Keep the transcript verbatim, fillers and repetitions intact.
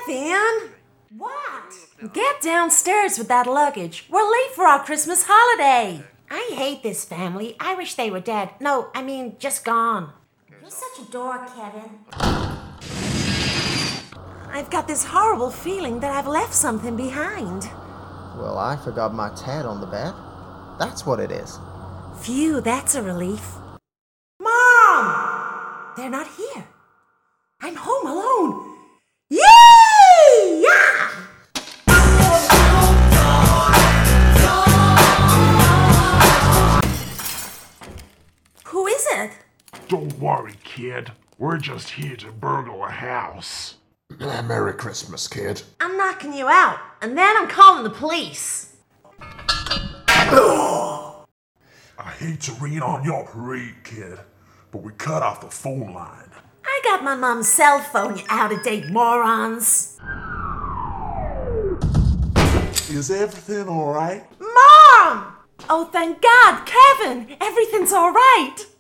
Kevin! What? Get downstairs with that luggage. We're late for our Christmas holiday. I hate this family. I wish they were dead. No, I mean, just gone. You're such a dork, Kevin. I've got this horrible feeling that I've left something behind. Well, I forgot my tat on the bed. That's what it is. Phew, that's a relief. Mom! They're not here. I'm home alone. Yay! Yeah! Who is it? Don't worry, kid. We're just here to burgle a house. Merry Christmas, kid. I'm knocking you out, and then I'm calling the police. I hate to rain on your parade, kid, but we cut off the phone line. I got my mom's cell phone, you out-of-date morons. Is everything all right? Mom! Oh, thank God, Kevin! Everything's all right.